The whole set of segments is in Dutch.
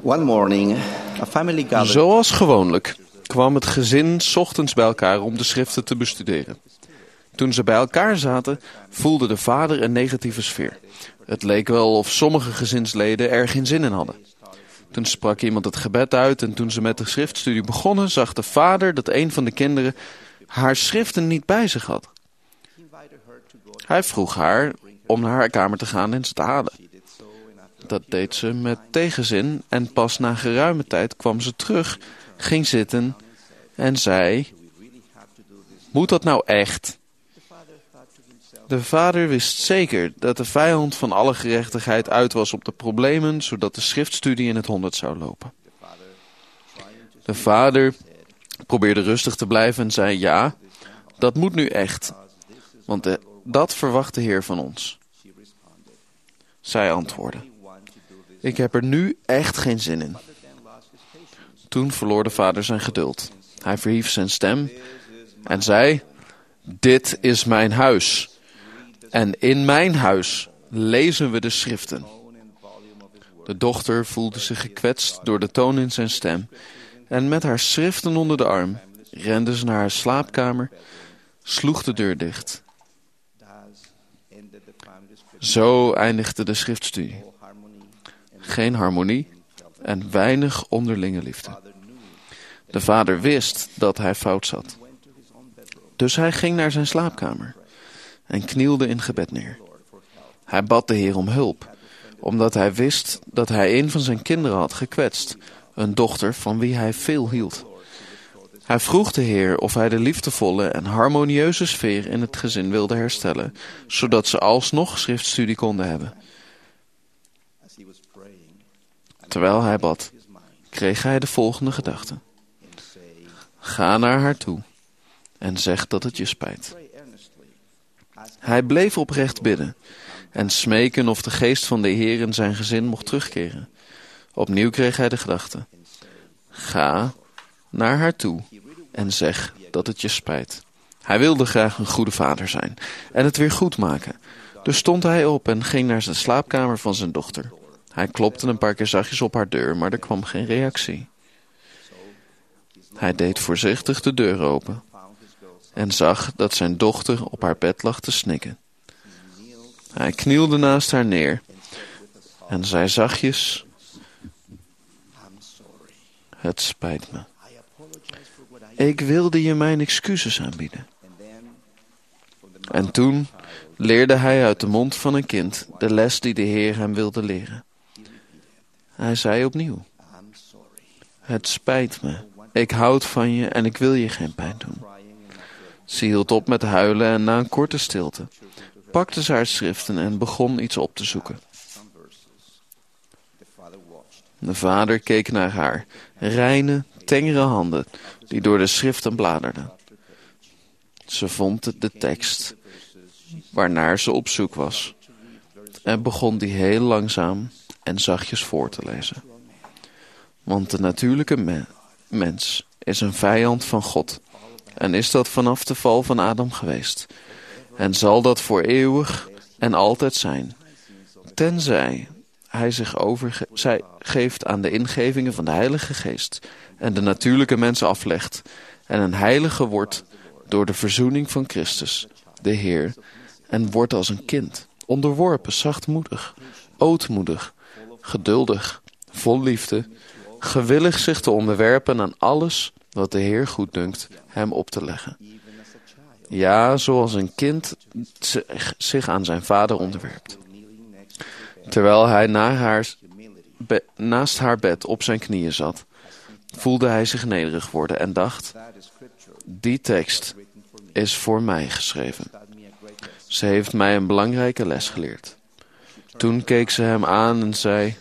One morning, a family gathered. Zoals gewoonlijk kwam het gezin 's ochtends bij elkaar om de schriften te bestuderen. Toen ze bij elkaar zaten, voelde de vader een negatieve sfeer. Het leek wel of sommige gezinsleden er geen zin in hadden. Toen sprak iemand het gebed uit en toen ze met de schriftstudie begonnen, zag de vader dat een van de kinderen haar schriften niet bij zich had. Hij vroeg haar om naar haar kamer te gaan en ze te halen. Dat deed ze met tegenzin en pas na geruime tijd kwam ze terug, ging zitten en zei: "Moet dat nou echt?" De vader wist zeker dat de vijand van alle gerechtigheid uit was op de problemen, zodat de schriftstudie in het honderd zou lopen. De vader probeerde rustig te blijven en zei: "Ja, dat moet nu echt, want dat verwacht de Heer van ons." Zij antwoordde: "Ik heb er nu echt geen zin in." Toen verloor de vader zijn geduld. Hij verhief zijn stem en zei: "Dit is mijn huis. En in mijn huis lezen we de schriften." De dochter voelde zich gekwetst door de toon in zijn stem en met haar schriften onder de arm rende ze naar haar slaapkamer, sloeg de deur dicht. Zo eindigde de schriftstudie. Geen harmonie en weinig onderlinge liefde. De vader wist dat hij fout zat. Dus hij ging naar zijn slaapkamer en knielde in gebed neer. Hij bad de Heer om hulp, omdat hij wist dat hij een van zijn kinderen had gekwetst, een dochter van wie hij veel hield. Hij vroeg de Heer of hij de liefdevolle en harmonieuze sfeer in het gezin wilde herstellen, zodat ze alsnog schriftstudie konden hebben. Terwijl hij bad, kreeg hij de volgende gedachte: "Ga naar haar toe en zeg dat het je spijt." Hij bleef oprecht bidden en smeken of de geest van de Heer in zijn gezin mocht terugkeren. Opnieuw kreeg hij de gedachte: "Ga naar haar toe en zeg dat het je spijt." Hij wilde graag een goede vader zijn en het weer goed maken. Dus stond hij op en ging naar de slaapkamer van zijn dochter. Hij klopte een paar keer zachtjes op haar deur, maar er kwam geen reactie. Hij deed voorzichtig de deur open en zag dat zijn dochter op haar bed lag te snikken. Hij knielde naast haar neer en zei zachtjes: "Het spijt me. Ik wilde je mijn excuses aanbieden." En toen leerde hij uit de mond van een kind de les die de Heer hem wilde leren. Hij zei opnieuw: "Het spijt me. Ik houd van je en ik wil je geen pijn doen." Ze hield op met huilen en na een korte stilte pakte ze haar schriften en begon iets op te zoeken. De vader keek naar haar reine, tengere handen die door de schriften bladerden. Ze vond de tekst waarnaar ze op zoek was en begon die heel langzaam en zachtjes voor te lezen. Want de natuurlijke mens is een vijand van God en is dat vanaf de val van Adam geweest en zal dat voor eeuwig en altijd zijn, tenzij hij zich overgeeft aan de ingevingen van de Heilige Geest en de natuurlijke mens aflegt en een heilige wordt door de verzoening van Christus, de Heer, en wordt als een kind, onderworpen, zachtmoedig, ootmoedig, geduldig, vol liefde, gewillig zich te onderwerpen aan alles wat de Heer goeddunkt hem op te leggen. Ja, zoals een kind zich aan zijn vader onderwerpt. Terwijl hij naast haar bed op zijn knieën zat, voelde hij zich nederig worden en dacht: die tekst is voor mij geschreven. Ze heeft mij een belangrijke les geleerd. Toen keek ze hem aan en zei: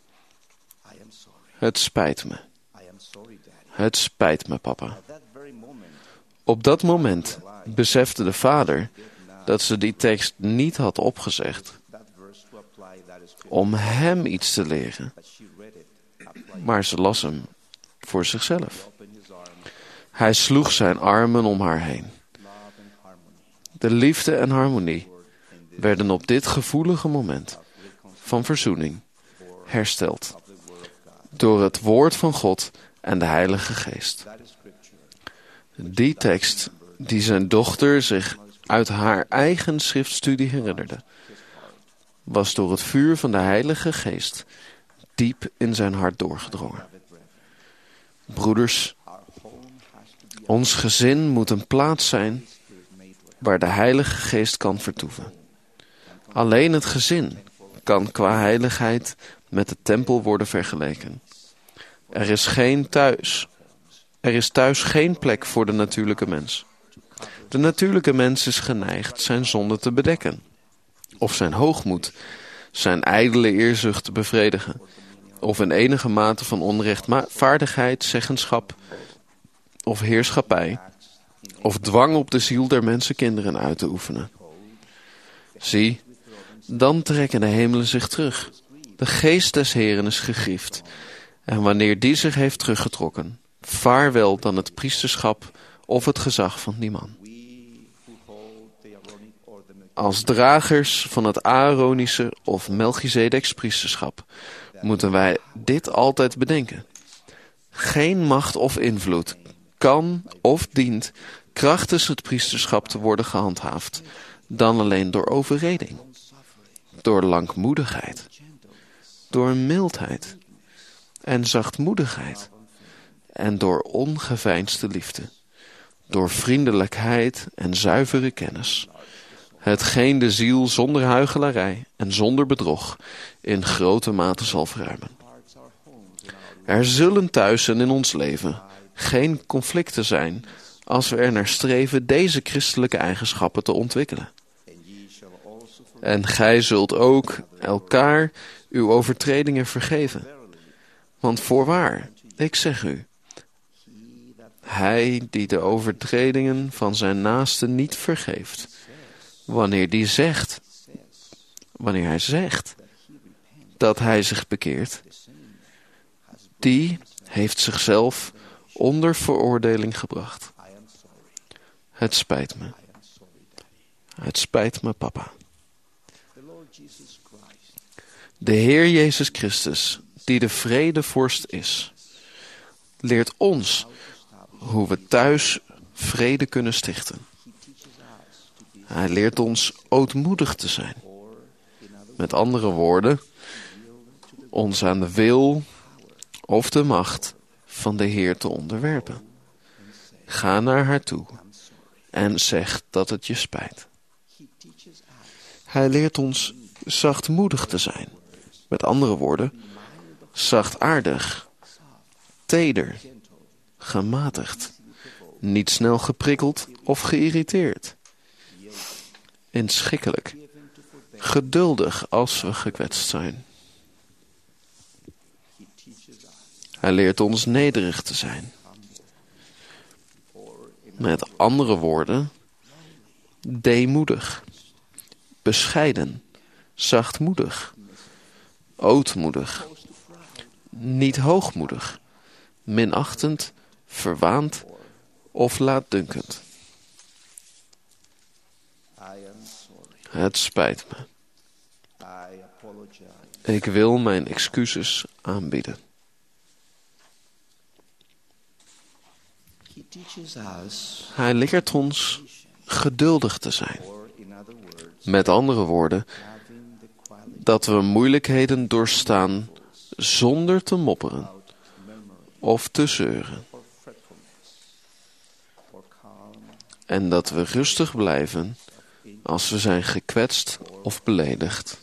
"Het spijt me. Het spijt me, papa." Op dat moment besefte de vader dat ze die tekst niet had opgezegd om hem iets te leren, maar ze las hem voor zichzelf. Hij sloeg zijn armen om haar heen. De liefde en harmonie werden op dit gevoelige moment van verzoening hersteld. door het woord van God en de Heilige Geest. Die tekst die zijn dochter zich uit haar eigen schriftstudie herinnerde, was door het vuur van de Heilige Geest diep in zijn hart doorgedrongen. Broeders, ons gezin moet een plaats zijn waar de Heilige Geest kan vertoeven. Alleen het gezin kan qua heiligheid met de tempel worden vergeleken. Er is thuis geen plek voor de natuurlijke mens. De natuurlijke mens is geneigd zijn zonde te bedekken, of zijn hoogmoed, zijn ijdele eerzucht te bevredigen, of in enige mate van onrechtvaardigheid, zeggenschap of heerschappij, of dwang op de ziel der mensenkinderen uit te oefenen. Zie, dan trekken de hemelen zich terug. De geest des Heeren is gegriefd. En wanneer die zich heeft teruggetrokken, vaarwel dan het priesterschap of het gezag van die man. Als dragers van het Aaronische of Melchizedeks priesterschap moeten wij dit altijd bedenken. Geen macht of invloed kan of dient krachtens het priesterschap te worden gehandhaafd, dan alleen door overreding, door langmoedigheid, door mildheid en zachtmoedigheid en door ongeveinsde liefde, door vriendelijkheid en zuivere kennis, hetgeen de ziel zonder huichelarij en zonder bedrog in grote mate zal verruimen. Er zullen thuis en in ons leven geen conflicten zijn als we er naar streven deze christelijke eigenschappen te ontwikkelen. En gij zult ook elkaar uw overtredingen vergeven. Want voorwaar, ik zeg u, hij die de overtredingen van zijn naaste niet vergeeft, wanneer hij zegt dat hij zich bekeert, die heeft zichzelf onder veroordeling gebracht. Het spijt me. Het spijt me, papa. De Heer Jezus Christus, die de vredevorst is, leert ons hoe we thuis vrede kunnen stichten. Hij leert ons ootmoedig te zijn. Met andere woorden, ons aan de wil of de macht van de Heer te onderwerpen. Ga naar haar toe en zeg dat het je spijt. Hij leert ons zachtmoedig te zijn. Met andere woorden, zachtaardig, teder, gematigd, niet snel geprikkeld of geïrriteerd, inschikkelijk, geduldig als we gekwetst zijn. Hij leert ons nederig te zijn. Met andere woorden, deemoedig, bescheiden, zachtmoedig, ootmoedig, niet hoogmoedig, minachtend, verwaand of laatdunkend. Het spijt me. Ik wil mijn excuses aanbieden. Hij leert ons geduldig te zijn. Met andere woorden, dat we moeilijkheden doorstaan zonder te mopperen of te zeuren. En dat we rustig blijven als we zijn gekwetst of beledigd.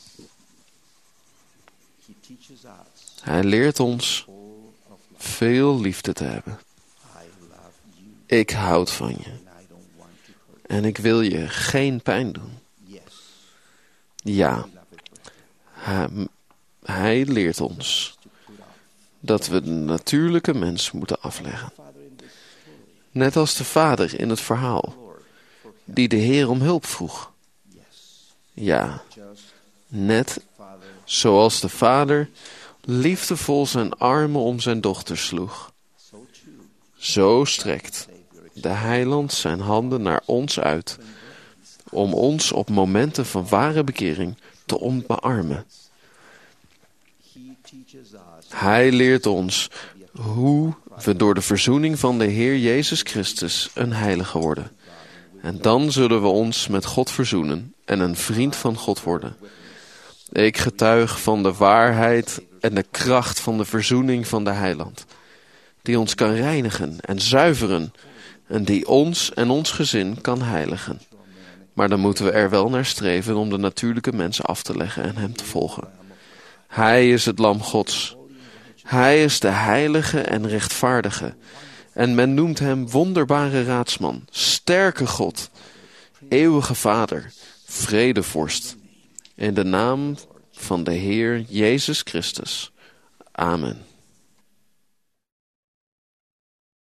Hij leert ons veel liefde te hebben. Ik houd van je. En ik wil je geen pijn doen. Ja, hij leert ons dat we de natuurlijke mens moeten afleggen. Net als de vader in het verhaal, die de Heer om hulp vroeg. Ja, net zoals de vader liefdevol zijn armen om zijn dochter sloeg. Zo strekt de Heiland zijn handen naar ons uit, om ons op momenten van ware bekering te omarmen. Hij leert ons hoe we door de verzoening van de Heer Jezus Christus een heilige worden. En dan zullen we ons met God verzoenen en een vriend van God worden. Ik getuig van de waarheid en de kracht van de verzoening van de Heiland, die ons kan reinigen en zuiveren en die ons en ons gezin kan heiligen. Maar dan moeten we er wel naar streven om de natuurlijke mensen af te leggen en hem te volgen. Hij is het lam Gods. Hij is de heilige en rechtvaardige. En men noemt hem wonderbare raadsman, sterke God, eeuwige Vader, vredevorst. In de naam van de Heer Jezus Christus. Amen.